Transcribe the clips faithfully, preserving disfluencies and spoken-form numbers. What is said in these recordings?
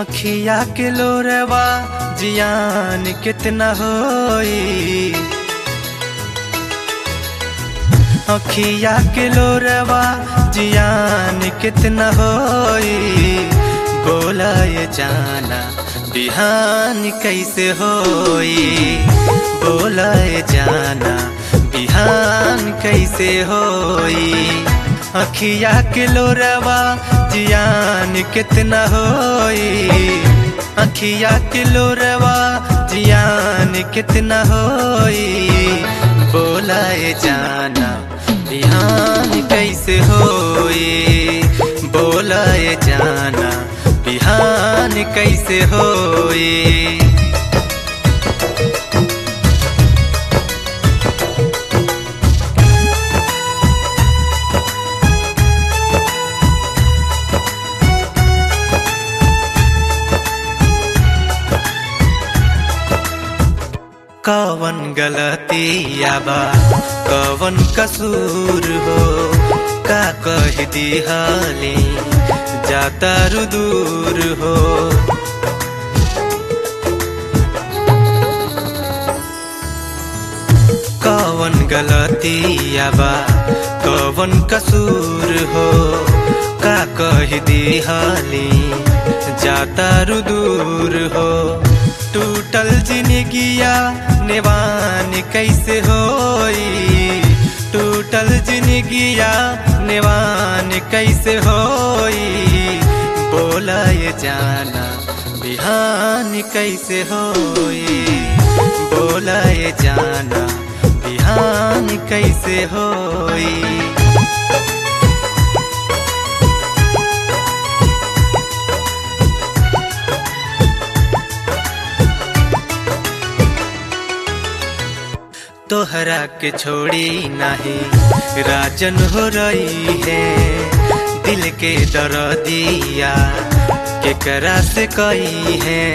अखिया के लोरवा जियान कितना होई, अखिया के लोरवा जियान कितना होई। बोला ये जाना बिहान कैसे होई, बोला ये जाना बिहान कैसे होई। अखिया के लोरवा जियान कितना होई, अखिया के लोरवा जियान कितना होई। बोला ये जाना बिहान कैसे होई, बोला ये जाना बिहान कैसे होई। कवन गलतिया बा कवन कसूर हो, का कह दिहाली जाता दूर हो। कवन गलतिया बा कवन कसूर हो, का कह दिहाली जाता दूर हो। टूटल जिंदगिया नेवान कैसे होई, टूटल जिंदगिया नेवान कैसे होई। बोला ये जाना बिहान कैसे होई, बोला ये जाना बिहान कैसे होई। तोहरा के छोड़ी नहीं राजन हो रही है, दिल के दर्दिया केकरा से कही है।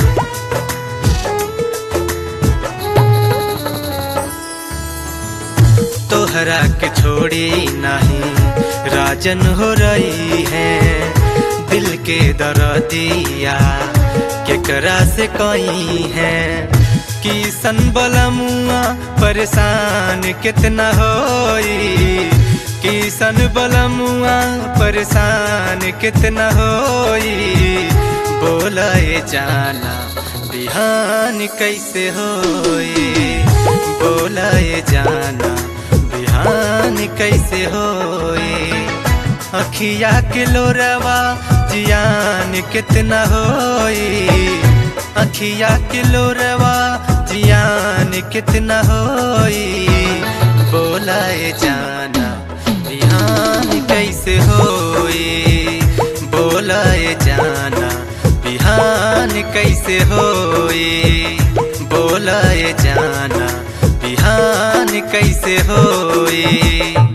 तोहरा के छोड़ी नहीं राजन हो रही है, दिल के दर्दिया केकरा से कही है। किसन बलमुआ परेशान कितना होई, किसन बलमुआ परेशान कितना होई। बोला ये जाना बिहान कैसे होई, बोला ये जाना बिहान कैसे होई। अखिया के लोरवा जियान कितना होई, अखिया के लोरवा जियान कितना होई। बोला ये जाना बिहान कैसे होई, बोला ये जाना बिहान कैसे होई। बोला ये जाना बिहान कैसे होई।